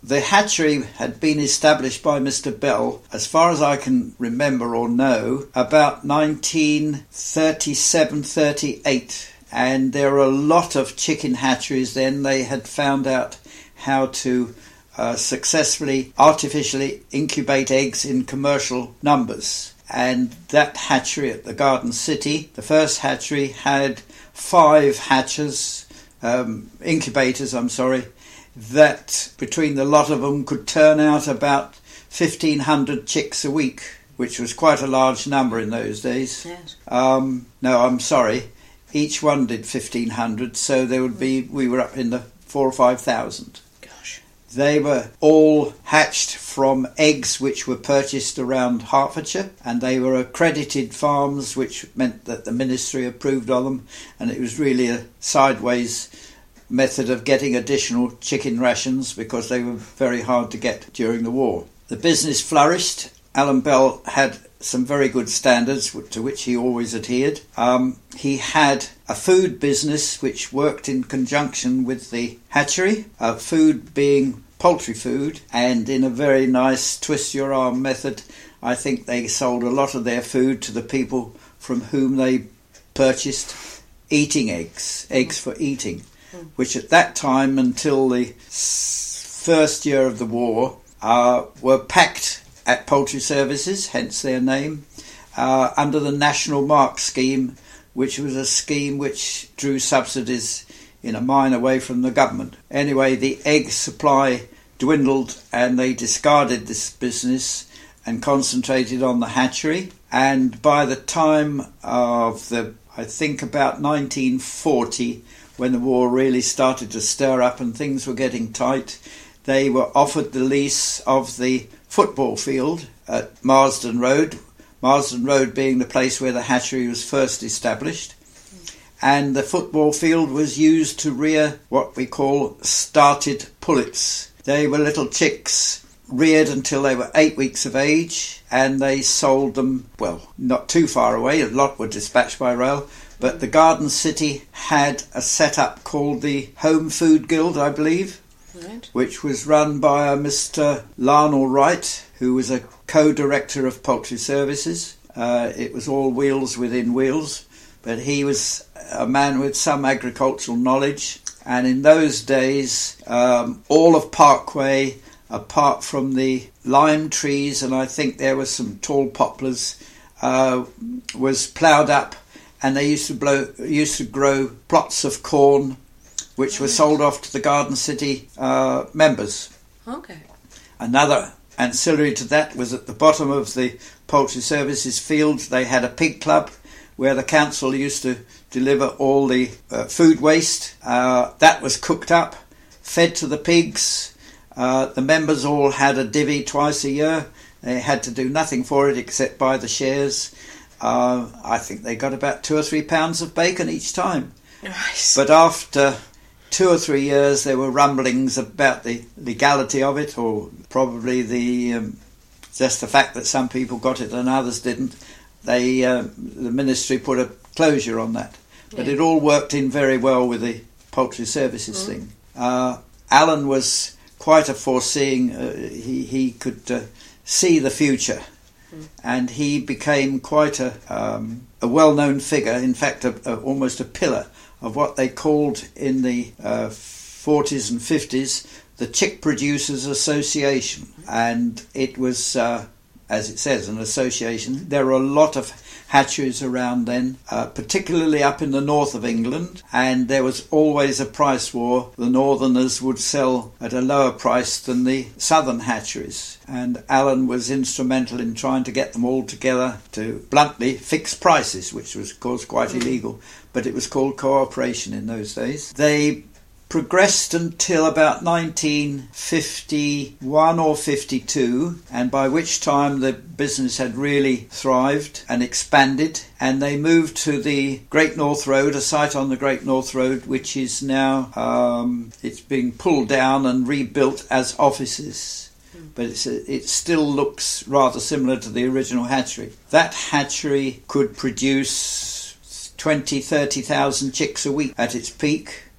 The hatchery had been established by Mr. Bell, as far as I can remember or know, about 1937-38. And there were a lot of chicken hatcheries then. They had found out how to successfully artificially incubate eggs in commercial numbers. And that hatchery at the Garden City, the first hatchery, had 5 incubators, that between the lot of them could turn out about 1,500 chicks a week, which was quite a large number in those days. Yes. Each one did 1,500, so we were up in the 4,000 or 5,000. Gosh. They were all hatched from eggs which were purchased around Hertfordshire, and they were accredited farms, which meant that the ministry approved of them, and it was really a sideways method of getting additional chicken rations because they were very hard to get during the war. The business flourished. Alan Bell had some very good standards to which he always adhered. He had a food business which worked in conjunction with the hatchery, food being poultry food, and in a very nice twist-your-arm method, I think they sold a lot of their food to the people from whom they purchased eating eggs for eating, which at that time, until the first year of the war, were packed at Poultry Services, hence their name, under the National Mark Scheme, which was a scheme which drew subsidies in a mine away from the government. Anyway, the egg supply dwindled and they discarded this business and concentrated on the hatchery. And by the time of about 1940, when the war really started to stir up and things were getting tight, they were offered the lease of the football field at Marsden Road being the place where the hatchery was first established. And the football field was used to rear what we call started pullets. They were little chicks reared until they were 8 weeks of age, and they sold them, not too far away. A lot were dispatched by rail. But the Garden City had a set-up called the Home Food Guild, I believe, right, which was run by a Mr. Larnell Wright, who was a co-director of Poultry Services. It was all wheels within wheels, but he was a man with some agricultural knowledge. And in those days, all of Parkway, apart from the lime trees, and I think there were some tall poplars, was ploughed up. And they used to grow plots of corn, which were sold off to the Garden City members. Okay. Another ancillary to that was at the bottom of the Poultry Services fields, they had a pig club where the council used to deliver all the food waste. That was cooked up, fed to the pigs. The members all had a divvy twice a year. They had to do nothing for it except buy the shares. I think they got about 2 or 3 pounds of bacon each time. Nice. But after 2 or 3 years, there were rumblings about the legality of it, or probably just the fact that some people got it and others didn't. The ministry put a closure on that. But it all worked in very well with the Poultry Services thing. Alan was quite a foreseeing. He could see the future. And he became quite a well-known figure, in fact, almost a pillar of what they called in the 40s and 50s the Chick Producers Association. And it was, as it says, an association. There were a lot of hatcheries around then, particularly up in the north of England, and there was always a price war. The northerners would sell at a lower price than the southern hatcheries, and Alan was instrumental in trying to get them all together to bluntly fix prices, which was of course quite illegal, but it was called cooperation in those days. They progressed until about 1951 or 52, and by which time the business had really thrived and expanded, and they moved to the Great North Road, a site on the Great North Road which is now it's being pulled down and rebuilt as offices, but it still looks rather similar to the original hatchery. That hatchery could produce 20,000-30,000 chicks a week at its peak.